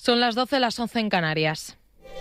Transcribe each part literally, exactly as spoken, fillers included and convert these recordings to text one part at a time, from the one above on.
Son las doce, las once en Canarias.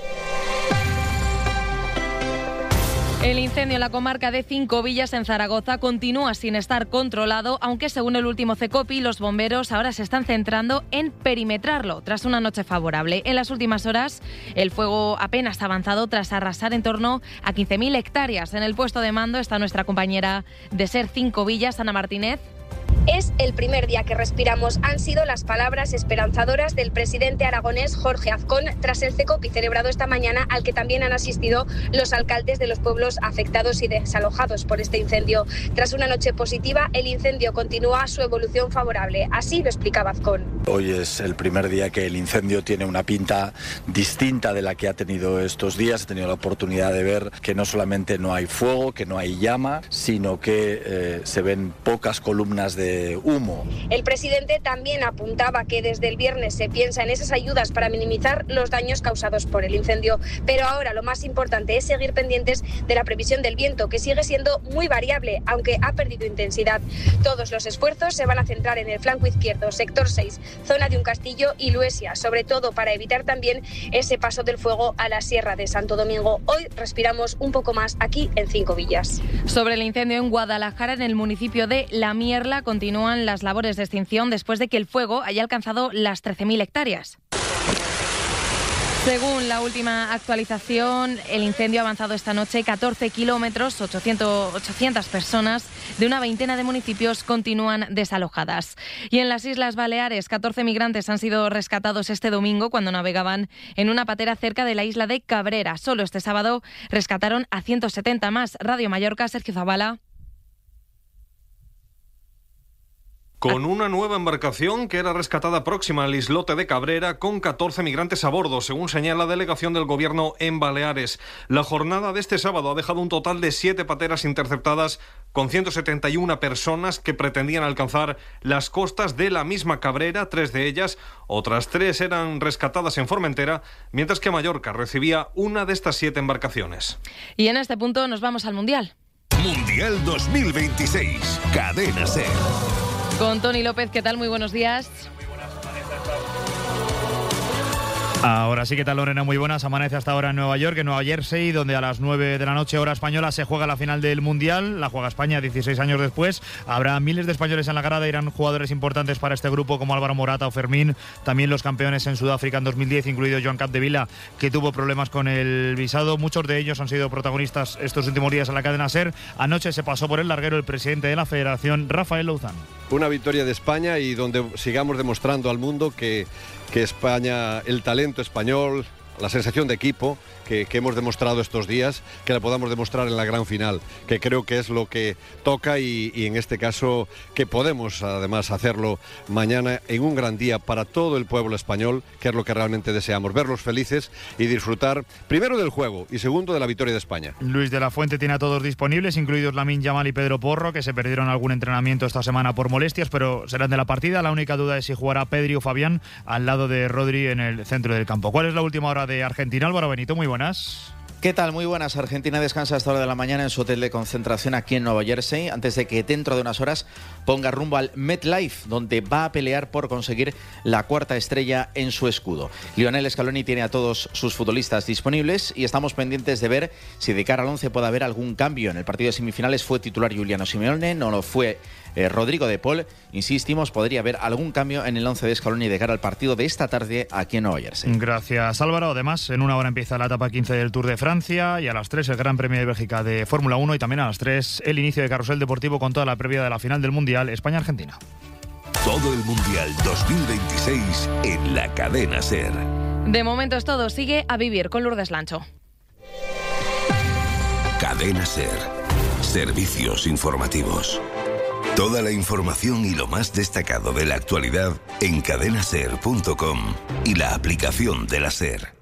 El incendio en la comarca de Cinco Villas, en Zaragoza, continúa sin estar controlado, aunque según el último CECOPI, los bomberos ahora se están centrando en perimetrarlo, tras una noche favorable. En las últimas horas, el fuego apenas ha avanzado tras arrasar en torno a quince mil hectáreas. En el puesto de mando está nuestra compañera de SER Cinco Villas, Ana Martínez. Es el primer día que respiramos. Han sido las palabras esperanzadoras del presidente aragonés Jorge Azcón tras el CECOPI celebrado esta mañana, al que también han asistido los alcaldes de los pueblos afectados y desalojados por este incendio. Tras una noche positiva, el incendio continúa su evolución favorable. Así lo explicaba Azcón. Hoy es el primer día que el incendio tiene una pinta distinta de la que ha tenido estos días. He tenido la oportunidad de ver que no solamente no hay fuego, que no hay llama, sino que eh, se ven pocas columnas de humo. El presidente también apuntaba que desde el viernes se piensa en esas ayudas para minimizar los daños causados por el incendio. Pero ahora lo más importante es seguir pendientes de la previsión del viento, que sigue siendo muy variable, aunque ha perdido intensidad. Todos los esfuerzos se van a centrar en el flanco izquierdo, sector seis, zona de Un Castillo y Luesia, sobre todo para evitar también ese paso del fuego a la Sierra de Santo Domingo. Hoy respiramos un poco más aquí en Cinco Villas. Sobre el incendio en Guadalajara, en el municipio de La Mierla, continúan las labores de extinción después de que el fuego haya alcanzado las trece mil hectáreas. Según la última actualización, el incendio ha avanzado esta noche catorce kilómetros, ochocientas personas de una veintena de municipios continúan desalojadas. Y en las Islas Baleares, catorce migrantes han sido rescatados este domingo cuando navegaban en una patera cerca de la isla de Cabrera. Solo este sábado rescataron a ciento setenta más. Radio Mallorca, Sergio Zabala. Con una nueva embarcación que era rescatada próxima al islote de Cabrera con catorce migrantes a bordo, según señala la delegación del Gobierno en Baleares. La jornada de este sábado ha dejado un total de siete pateras interceptadas con ciento setenta y una personas que pretendían alcanzar las costas de la misma Cabrera, tres de ellas. Otras tres eran rescatadas en Formentera, mientras que Mallorca recibía una de estas siete embarcaciones. Y en este punto nos vamos al Mundial. Mundial dos mil veintiséis, Cadena SER. Con Tony López, ¿qué tal? Muy buenos días. Ahora sí, ¿qué tal, Lorena? Muy buenas. Amanece hasta ahora en Nueva York, en Nueva Jersey, donde a las nueve de la noche, hora española, se juega la final del Mundial. La juega España dieciséis años después. Habrá miles de españoles en la grada, irán jugadores importantes para este grupo como Álvaro Morata o Fermín. También los campeones en Sudáfrica en dos mil diez, incluido Joan Capdevila, que tuvo problemas con el visado. Muchos de ellos han sido protagonistas estos últimos días en la cadena SER. Anoche se pasó por el larguero el presidente de la Federación, Rafael Louzán. Una victoria de España y donde sigamos demostrando al mundo que, que España, el talento español, la sensación de equipo que, que hemos demostrado estos días, que la podamos demostrar en la gran final, que creo que es lo que toca y, y en este caso que podemos además hacerlo mañana en un gran día para todo el pueblo español, que es lo que realmente deseamos, verlos felices y disfrutar primero del juego y segundo de la victoria de España. Luis de la Fuente tiene a todos disponibles, incluidos Lamine Yamal y Pedro Porro, que se perdieron algún entrenamiento esta semana por molestias, pero serán de la partida. La única duda es si jugará Pedri o Fabián al lado de Rodri en el centro del campo. ¿Cuál es la última hora de Argentina? Álvaro Benito, muy buenas. ¿Qué tal? Muy buenas. Argentina descansa hasta hora de la mañana en su hotel de concentración aquí en Nueva Jersey, antes de que dentro de unas horas ponga rumbo al MetLife, donde va a pelear por conseguir la cuarta estrella en su escudo. Lionel Scaloni tiene a todos sus futbolistas disponibles y estamos pendientes de ver si de cara al once puede haber algún cambio. En el partido de semifinales fue titular Giuliano Simeone, no lo fue eh, Rodrigo de Paul. Insistimos, podría haber algún cambio en el once de Scaloni de cara al partido de esta tarde aquí en Nueva Jersey. Gracias, Álvaro. Además, en una hora empieza la etapa quince del Tour de Francia y a las tres el Gran Premio de Bélgica de Fórmula uno y también a las tres el inicio de Carrusel Deportivo con toda la previa de la final del Mundial España-Argentina. Todo el Mundial dos mil veintiséis en la cadena SER. De momento es todo. Sigue a vivir con Lourdes Lancho. Cadena SER. Servicios informativos. Toda la información y lo más destacado de la actualidad en cadena ser punto com y la aplicación de la SER.